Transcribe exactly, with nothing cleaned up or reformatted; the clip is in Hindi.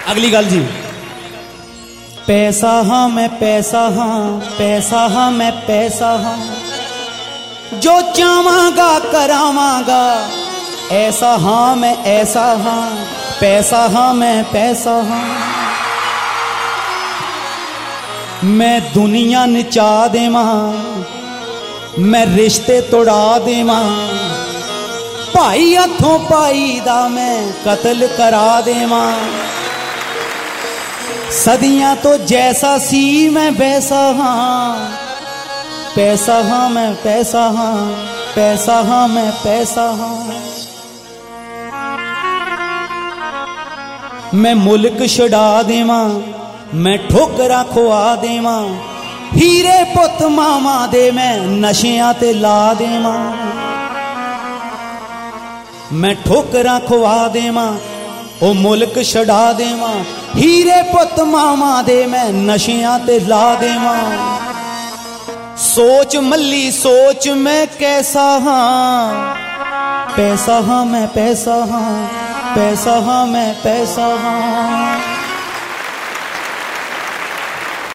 अगली गल जी, पैसा हाँ मैं पैसा हाँ, पैसा हाँ मैं पैसा हाँ, जो चाहवांगा करावांगा, ऐसा हाँ मैं ऐसा हाँ, पैसा हाँ मैं पैसा हाँ। मैं दुनिया नचा देवा, मैं रिश्ते तोड़ा देवा, भाई हथों भाई दा मैं कत्ल करा देवा। सदियां तो जैसा सी मैं वैसा हाँ, पैसा हाँ मैं पैसा हाँ, पैसा हाँ मैं पैसा हाँ। मैं मुल्क छुड़ा देवा, मैं ठोकरा खुआ देवा, हीरे पुत मामा दे मैं नशियां ते ला देवा। मैं ठोकरा खुआ देवा, ओ मुल्क छुड़ा देवा, हीरे पुत मामा दे मैं नशियां ते ला देवा। सोच मल्ली सोच मैं कैसा हाँ, पैसा हाँ मैं पैसा हाँ, पैसा हाँ मैं पैसा हाँ।